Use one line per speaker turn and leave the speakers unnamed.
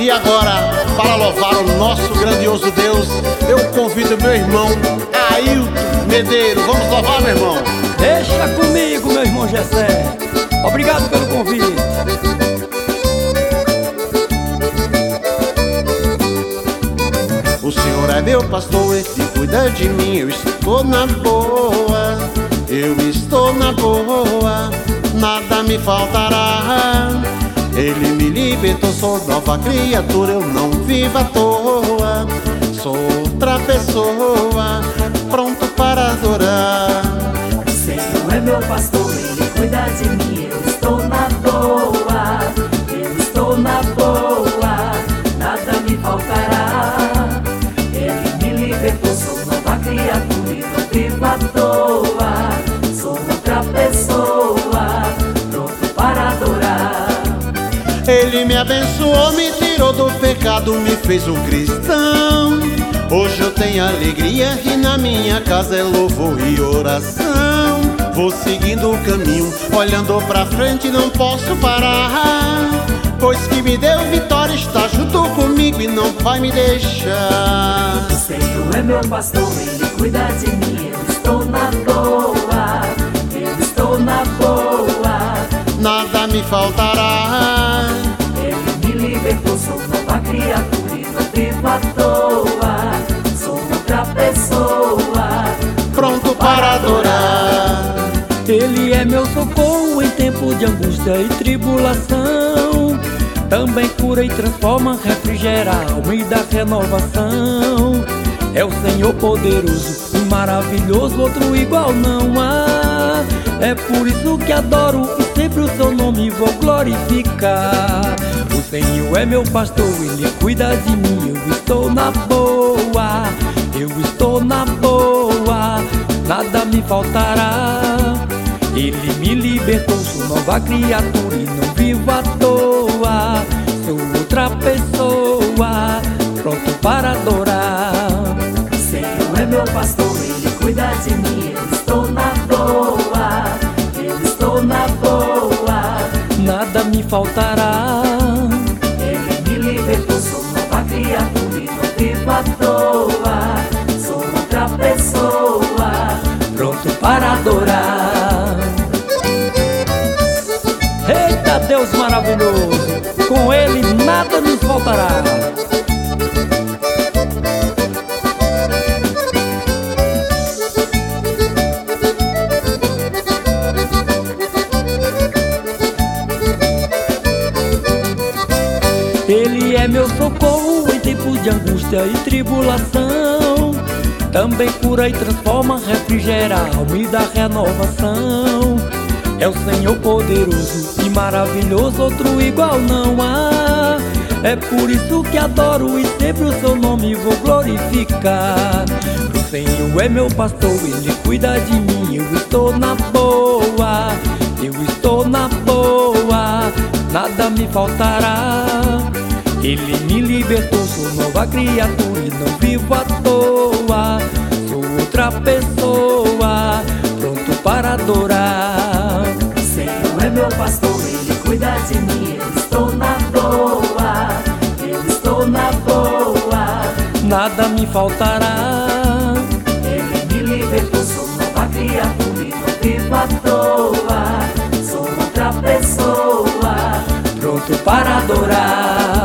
E agora, para louvar o nosso grandioso Deus, eu convido meu irmão Ailton Medeiros. Vamos louvar, meu irmão?
Deixa comigo, meu irmão Gessé. Obrigado pelo convite.
O Senhor é meu pastor, Ele cuida de mim. Eu estou na boa, eu estou na boa, nada me faltará. Ele me libertou, sou nova criatura, eu não vivo à toa. Sou outra pessoa, pronto para adorar.
O Senhor é meu pastor, Ele cuida de mim. Eu estou na boa, eu estou na boa, nada me faltará. Ele me libertou, sou nova criatura e não vivo à toa. Sou outra pessoa, pronto para adorar.
Ele me abençoou, me tirou do pecado, me fez um cristão. Hoje eu tenho alegria e na minha casa é louvor e oração. Vou seguindo o caminho, olhando pra frente, não posso parar, pois que me deu vitória está junto comigo e não vai me deixar.
O Senhor é meu pastor, Ele cuida de mim. Eu estou na boa, eu estou na boa,
Nada me faltará.
Ele me libertou, sou nova criatura e não vivo à toa. Sou outra pessoa,
Pronto para adorar.
Ele é meu socorro em tempo de angústia e tribulação. Também cura e transforma, refrigera a alma e dá renovação. É o Senhor poderoso e maravilhoso, outro igual não há. É por isso que adoro e sempre o seu nome vou glorificar. O Senhor é meu pastor, Ele cuida de mim. Eu estou na boa, eu estou na boa, nada me faltará. Ele me libertou, sou nova criatura e não vivo à toa. Sou outra pessoa, pronto para adorar.
o Senhor é meu pastor, Ele cuida de mim. Eu estou na boa, eu estou na boa,
Nada me faltará.
Ele me libertou, sou nova criatura e não vivo à toa. Sou outra pessoa,
Pronto para adorar. Eita Deus maravilhoso, com Ele nada nos faltará. Ele é meu socorro em tempos de angústia e tribulação. Também cura e transforma, refrigera a alma e dá renovação. É o Senhor poderoso e maravilhoso, outro igual não há. É por isso que adoro e sempre o seu nome vou glorificar. O Senhor é meu pastor, Ele cuida de mim. Eu estou na boa, eu estou na boa, nada me faltará. Ele me libertou, sou nova criatura e não vivo à toa. Sou outra pessoa, pronto para adorar.
o Senhor é meu pastor, Ele cuida de mim. Eu estou na boa, eu estou na boa,
Nada me faltará.
Ele me libertou, sou nova criatura e não vivo à toa. Sou outra pessoa,
Pronto para adorar.